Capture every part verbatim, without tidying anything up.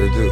gotta do.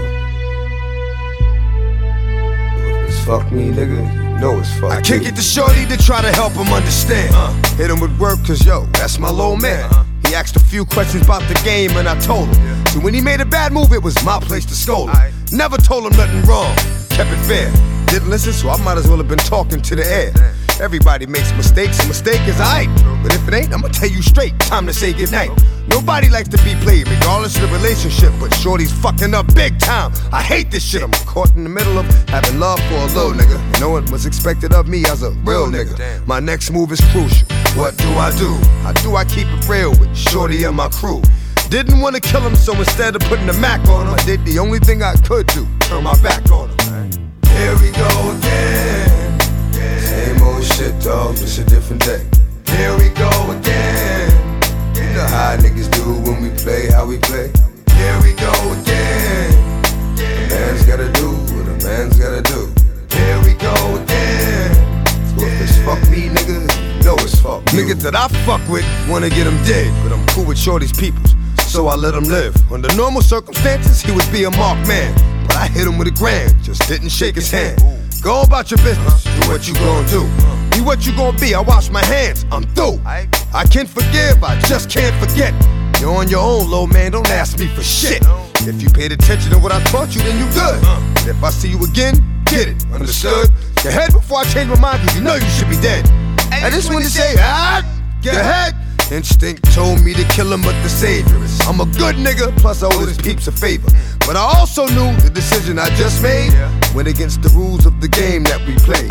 If it's fuck me, nigga, you know it's fuck I you. kick it to Shorty to try to help him understand. uh, Hit him with work cause yo, that's my little man. uh-huh. He asked a few questions about the game and I told him. yeah. So when he made a bad move, it was my place to scold him. Right. Never told him nothing wrong, kept it fair. Didn't listen, so I might as well have been talking to the air. Everybody makes mistakes, a mistake is aight. But if it ain't, I'ma tell you straight, time to say goodnight. Nobody likes to be played, regardless of the relationship. But Shorty's fucking up big time. I hate this shit. I'm caught in the middle of having love for a little nigga. And knowing what's expected of me as a real nigga. My next move is crucial. What do I do? How do I keep it real with Shorty and my crew? Didn't wanna kill him, so instead of putting the Mac on him, I did the only thing I could do, turn my back on him. Here we go again. Same old shit, dog, just a different day. Here we go again. You know how niggas do when we play, how we play. Here we go again. A man's gotta do what a man's gotta do. Here we go again. So if it's fuck me, nigga, you know it's fuck you. Niggas that I fuck with wanna get him dead, but I'm cool with Shorty's peoples, so I let him live. Under normal circumstances, he would be a marked man. But I hit him with a grand, just didn't shake his hand. Go about your business, do what you gon' do. Be what you gon' be, I wash my hands, I'm through. I can forgive, I just can't forget. You're on your own, low man, don't ask me for shit. If you paid attention to what I taught you, then you good. And if I see you again, get it, understood? Get ahead before I change my mind, cause you know you should be dead. I just wanted to say, ah, get ahead. Instinct told me to kill him, but the savior is I'm a good nigga, plus I owe his peeps a favor. But I also knew the decision I just made went against the rules of the game that we play.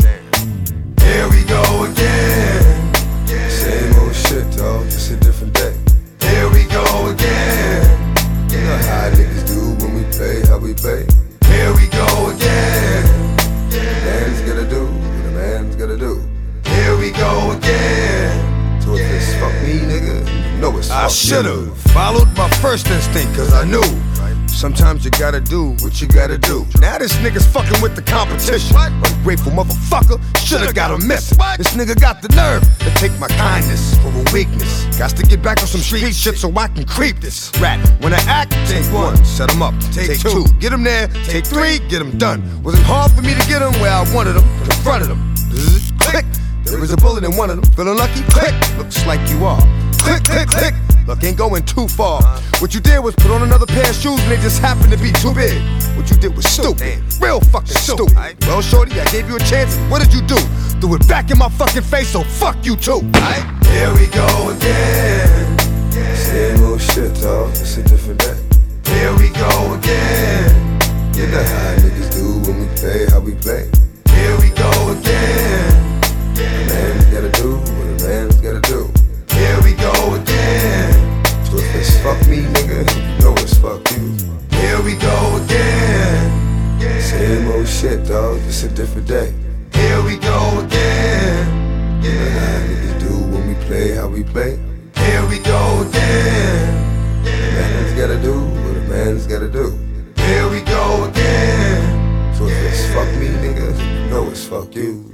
Here we go again. Same old shit, dog, just a different day. Here we go again. You know how niggas do when we play, how we play. Here we go again. A man's gotta do what a man's gotta do. Here we go again. So if it's fuck me, nigga, you know it's fuck you. I should've followed my first instinct, cause I knew sometimes you gotta do what you gotta do. Now this nigga's fucking with the competition. Ungrateful motherfucker, should've got a message. This nigga got the nerve to take my kindness for a weakness. Got to get back on some street shit so I can creep this rat. When I act, take one, set him up. Take two, get him there. Take three, get him done. Wasn't hard for me to get him where I wanted him, in front of him. Click. There was a bullet in one of them. Feeling lucky? Click. Looks like you are. Click, click, click. Look, ain't going too far. What you did was put on another pair of shoes and they just happened to be too big. What you did was stupid. Real fucking stupid. Well, shorty, I gave you a chance. What did you do? Threw it back in my fucking face, so fuck you too. Here we go again. Same old shit, dog. It's a different day. Here we go again. You know how niggas do when we play, how we play. Here we go again. A man's gotta do what a man's gotta do. Here we go again. So if it's fuck me, nigga, you know it's fuck you. Here we go again. Same old shit, dog, just a different day. Here we go again. You know how niggas do when we play, how we play. Here we go again. A man's gotta do what a man's gotta do. Here we go again. So if it's fuck me, nigga, you know it's fuck you.